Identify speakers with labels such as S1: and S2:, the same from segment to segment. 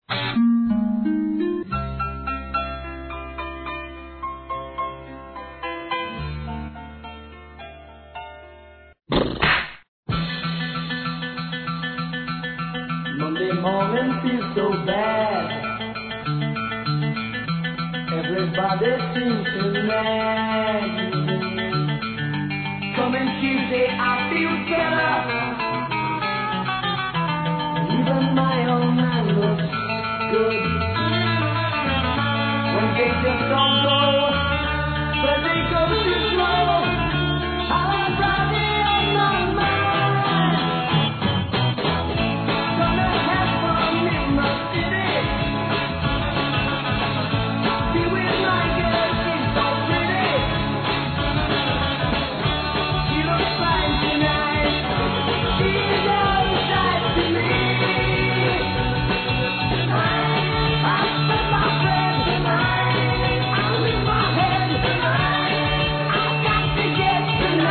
S1: Monday morning feels so bad. Everybody seems to nag me. Coming Tuesday, I feel better. Even my old man looks good. When they just don't go, but they go too slow. I'm riding on my mind. Gonna have fun in my city. Be with my girl, she's so pretty. She looks fine tonight. She's all side to me. I'm with my friend tonight. I'm in my head tonight. I've got to get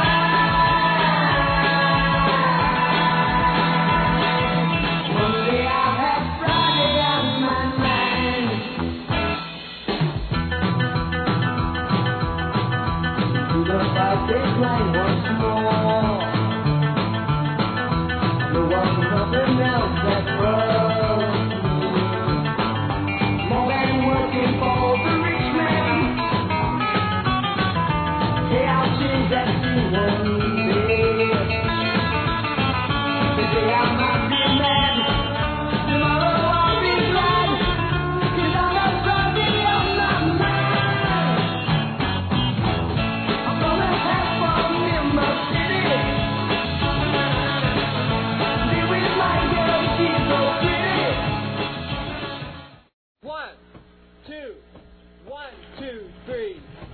S1: tonight. Monday I'll have Friday on my mind. To the fight line once more. There was nothing else that broke me. More than working for the rich man. Hey, I'll change that tune one day. Today I might be mad. Tomorrow I'll be glad. 'Cause I'm not Friday on my mind. I'm gonna have fun in my city. Be with my girl, she's so pretty.
S2: 1, 2, 1, 2, 3.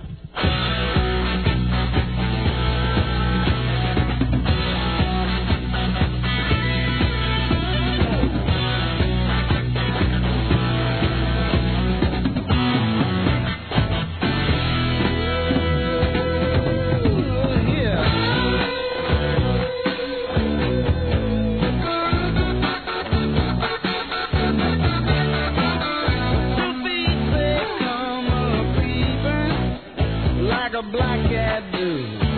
S2: Like a black cat do.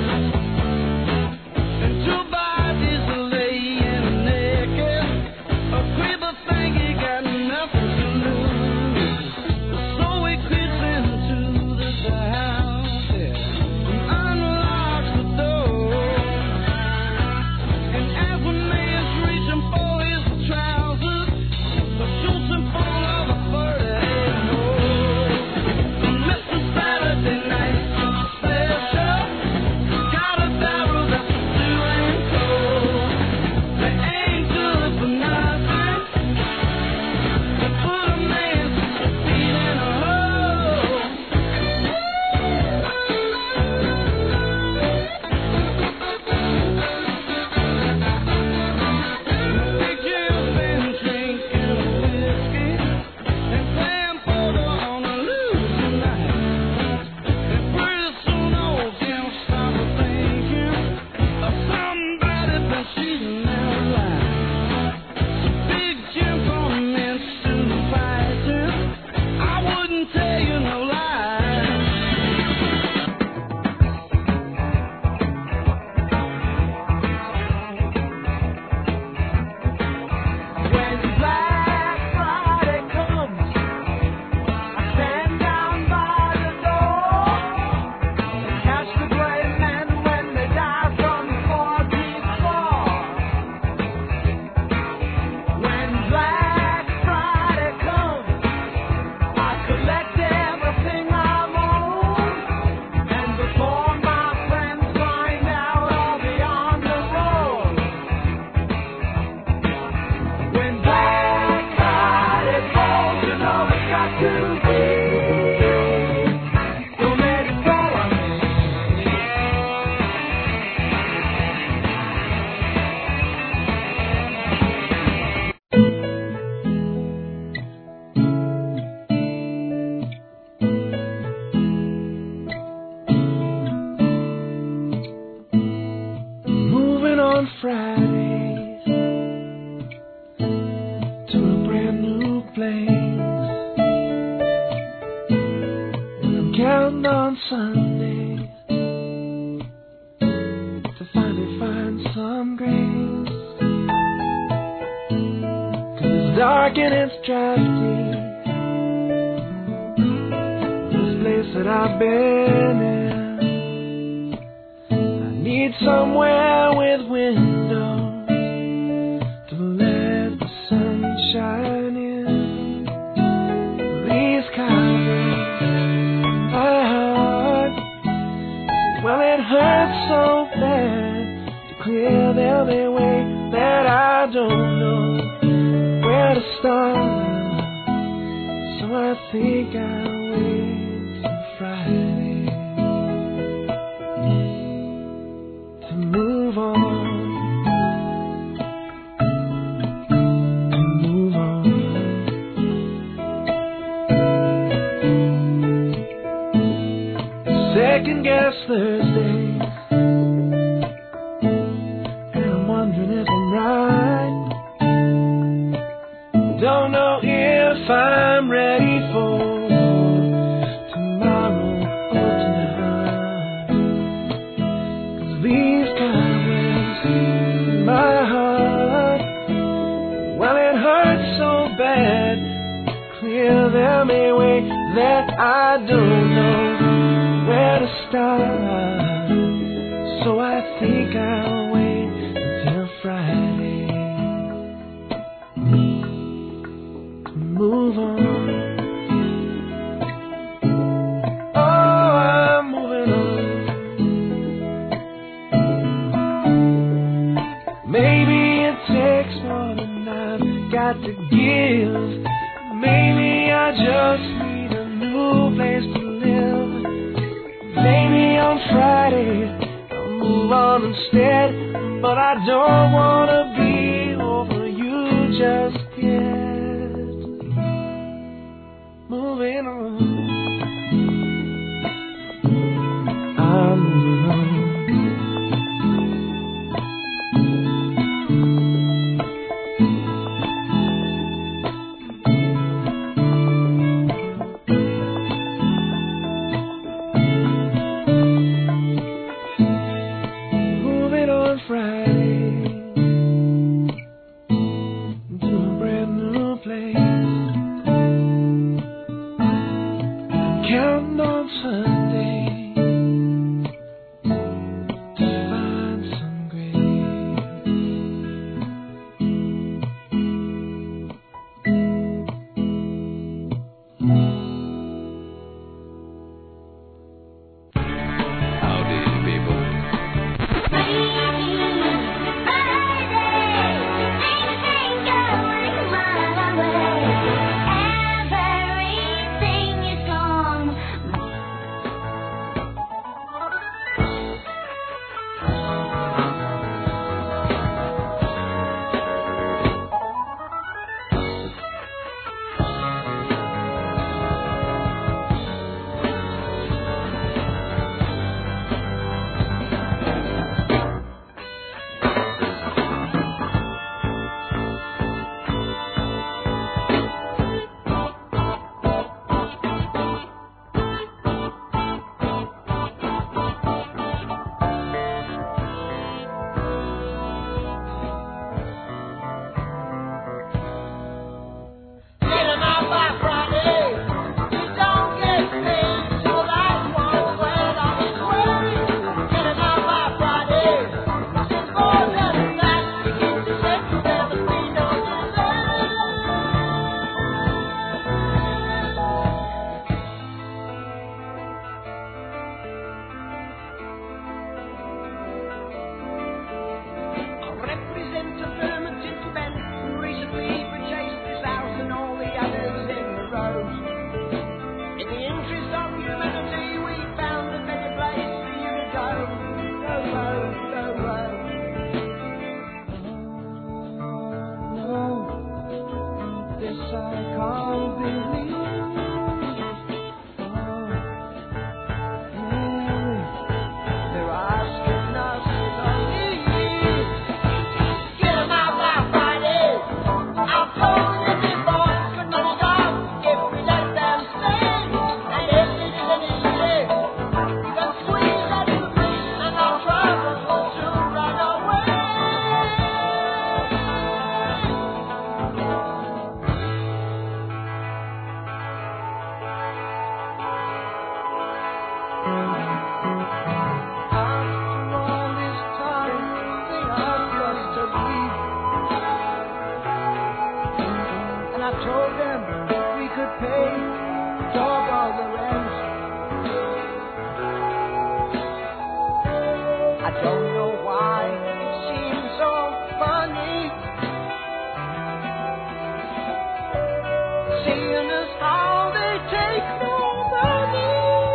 S2: And two bodies laying naked. A creeper think he got nothing to lose. So he creeps into this house, yeah, and unlocks the door. And as the man's reaching for his trousers, shoots him full of a 38 hole. Mr. Saturday night special, got a barrel that's doing cold. They ain't good for nothing. They put a man's feet in a hole. Big Jim's been drinking whiskey and playing poker on a losing night. And pretty soon old Jim started thinking of somebody been cheating their life. So Big Jim commenced to fight him. I wouldn't tell you no lie. When Black Friday comes, I stand down by the door and catch the gray men when they die from the 14th floor. When Black Friday comes, I collect everything I own, and before my friends find out, I'll be on the road. When Black Friday falls, you know it's got to be. Don't let it fall on me.
S3: Moving on Fridays to a brand new place.
S1: count on Sundays to finally find some grace. 'Cause it's dark and it's drafty, this place that I've been in. I need somewhere with windows to let the sun shine in. These cobwebs in my heart, well, it hurts so bad to clear them away that I don't know where to start. So I think I'll wait till Friday to move on. Second guess Thursdays, and I'm wondering if I'm right. Don't know if I'm ready for tomorrow or tonight. 'Cause these cobwebs in my heart, well, it hurts so bad to clear them away that I don't know where to start. So I think I'll wait until Friday to move on. Oh, I'm moving on. Maybe it takes more than I've got to give. Maybe I just need a new place to live. Maybe on Friday I'll move on instead, but I don't want to be over you just yet. Moving on, I'm moving on. Friday to a brand new place, counting on Sunday to find some grace.
S3: Howdy, people.
S1: them we could pay double the rent. I don't know why it seems so funny seeing as how they take no money.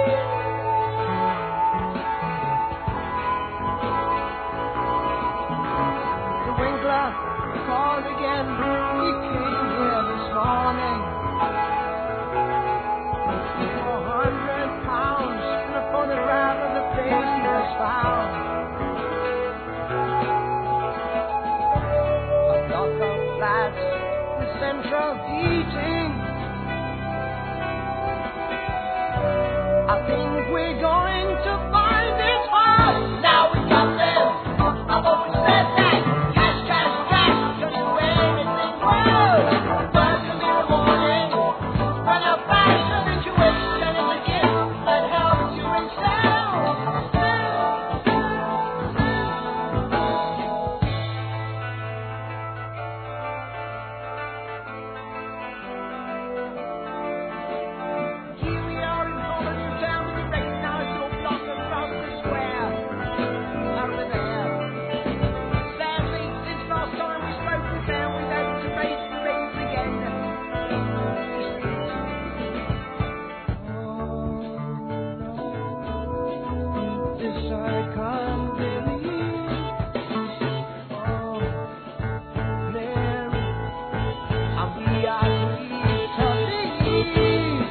S1: The Winkler called again. He came here this morning. £400 and a photograph of the place he has found. A block of flats with central heating. I think we're going to find this house. Now we got them. I've always said that. Cash, cash, cash. Tell you anything goes. First thing in the morning. When you find a situation is a gift that helps you excel. Here we are in Hollywood town with a recognizable block across the square. Over there. Sadly, since last time we spoke in town, we've had to raise the rates again. This I can't believe. Oh, Mary, and we are free to leave.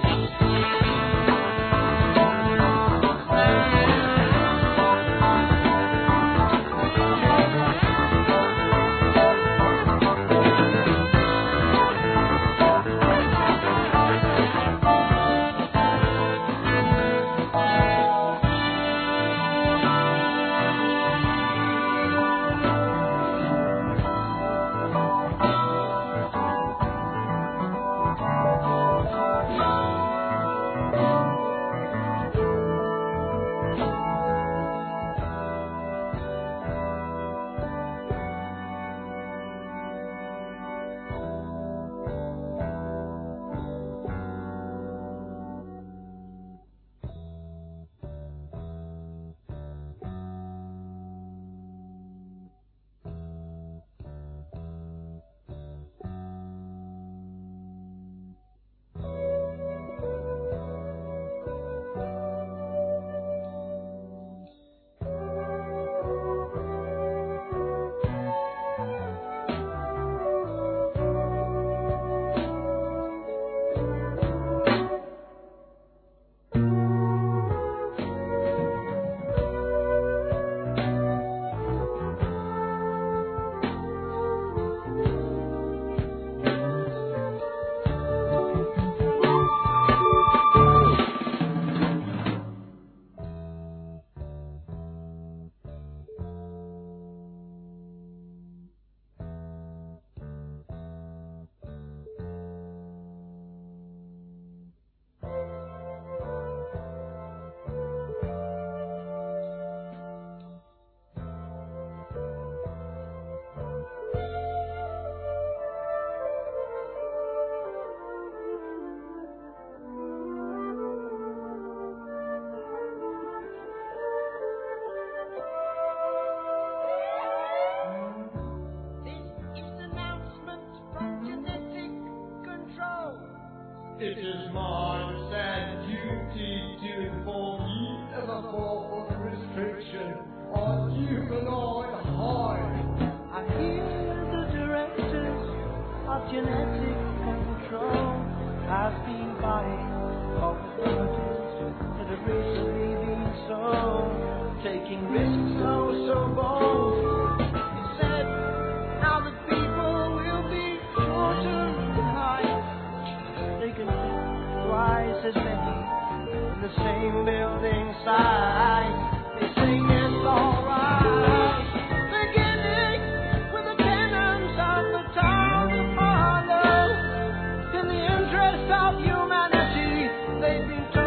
S4: It is my sad duty to inform you as a form of restriction on humanoid height.
S1: I hear the directors of genetic control have been buying opportunities that have recently been sold, taking risks so bold. It said now that people will be shorter in height, they can fit twice as many in the same building size. They say it's alright, beginning with the tenants of the town to follow. In the interest of humanity, they've been